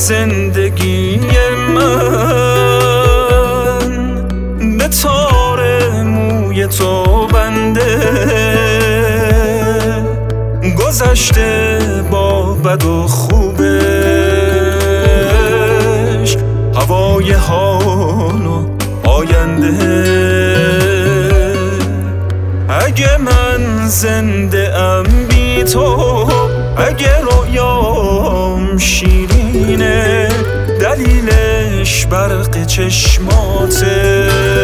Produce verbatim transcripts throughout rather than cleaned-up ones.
زندگی من به تار موی تو بنده، گذشته با بد و خوبش، هوای حال و آینده. اگه من زنده ام بی تو، اگه رویام شیرینه، دلیلش برق چشماته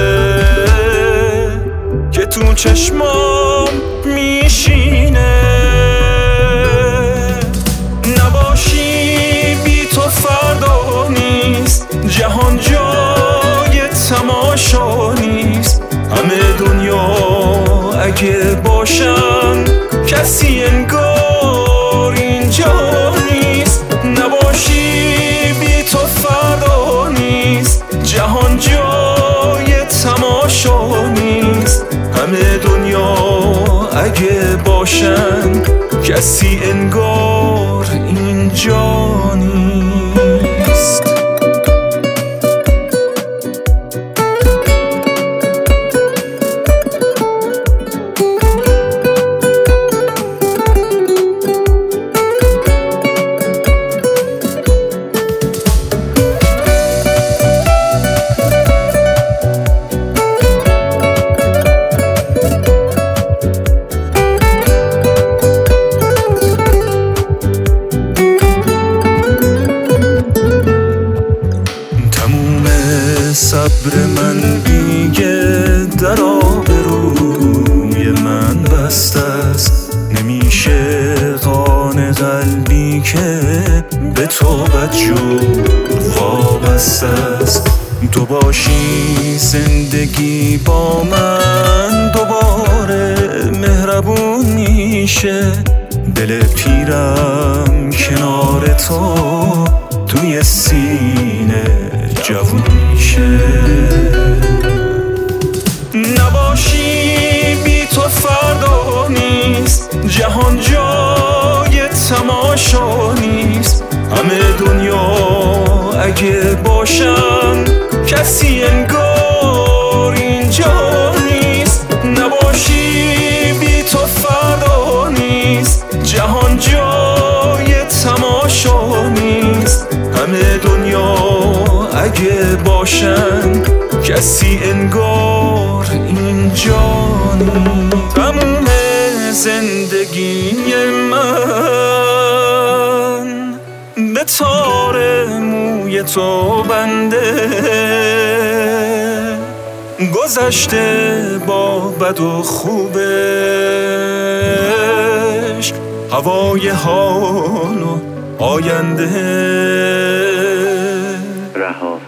که تو چشمام میشینه. نباشی بی تو فردا نیست، جهان جای تماشا نیست. همه دنیا اگه باشن، کسی انگار اینجا نیست. نباشی بی تو فردا نیست، جهان جای تماشا نیست. همه دنیا اگه باشن، کسی انگار اینجا نیست. صبر من دیگه در آبروی من بسته است. نمیشه قانع قلبی که به تو بدجور وابسته است. تو باشی زندگی با من دوباره مهربون میشه. دل پیرم کنار تو توی سینه جوون میشه. نباشی بی تو فردا نیست، جهان جای تماشا نیست. همه دنیا اگه باشن، کسی انگار اینجا نیست. نباشی بی تو فردا نیست، جهان جای تماشا نیست. همه دنیا اگه باشن، کسی انگار اینجا نیست. تموم زندگی من به تار موی تو بنده، گذشته با بد و خوبش، هوای حال و آینده. رها